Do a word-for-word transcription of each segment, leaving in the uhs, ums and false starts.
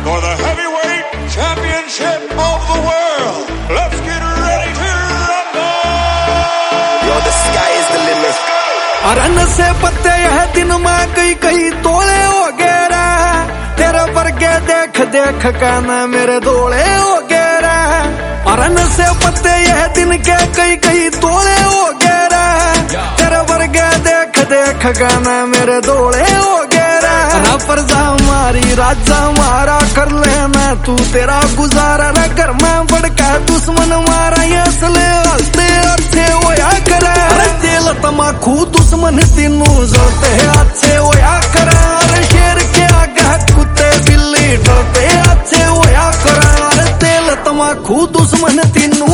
for the heavyweight championship of the world. Let's get ready to rumble. Yo, the sky is the limit. अरन से पत्ते यह दिन में कई कई तोले हो गेरा, तेरे वर्गे देख देख कहना मेरे दोले हो गेरा। अरन से पत्ते यह दिन के कई कई तोले हो गेरा, तेरे वर्गे देख देख कहना मेरे दोले हो गेरा। परजा मारी राजा मारा कर लेना तू तेरा गुजारा न कर, मैं बड़का दुश्मन मारा ये असले हंसते अच्छे होया करे। तेल तमाकू दुश्मन तीनों जलते अच्छे होया करे। शेर के आगे कुत्ते बिल्ली डरते अच्छे होया करे। तेल तमाकू दुश्मन तीनों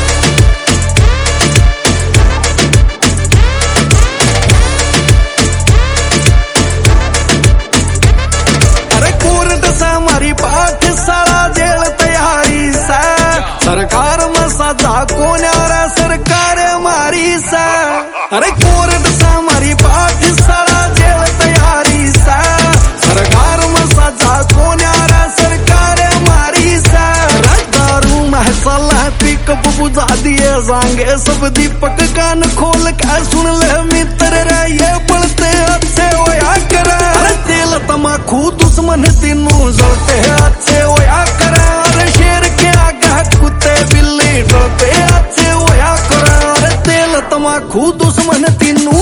हमारी पाठशाला जेल तैयारी से, सरकार में सजा को न्यारा सरकार हमारी से। अरे कोर्ट से हमारी पाठशाला जेल तैयारी से, सरकार में सजा को न्यारा सरकार हमारी से। दारू महसला पिकअप बुझा दिए जाएंगे सब दीपक, कान खोल के सुन ले मित्र रे ये पढ़ते अच्छे होया करे। अरे तेल तमाकू दुश्मन तीनों जलते अच्छे होया करे। अरे शेर के आगे कुत्ते बिल्ली डरते अच्छे होया करे। अरे तेल तमाकू दुश्मन तीनों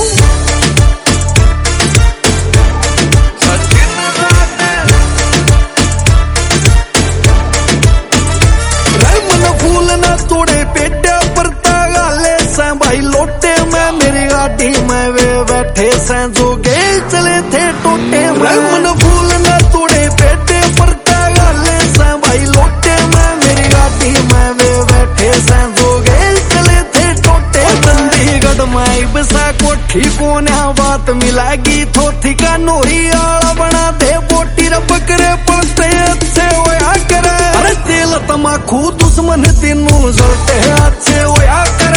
फूल न तोड़े पेटे पर तागाले से भाई लोटे में मेरी गाड़ी में वे बैठे से जो गए चले थे टोटे में। मन फूल न तोड़े पेटे पर तागाले से भाई लोटे में मेरी गाड़ी में वे बैठे से जो गए चले थे टोटे। चंडीगढ़ में बसा कोठी को ना बात मिलागी थोथी का नोरी आला बना दे बोटी र बकरे पड़ते अच्छे होया करे। अरे तेल तमाकू दुश्मन तीनों जलते अच्छे होया करे।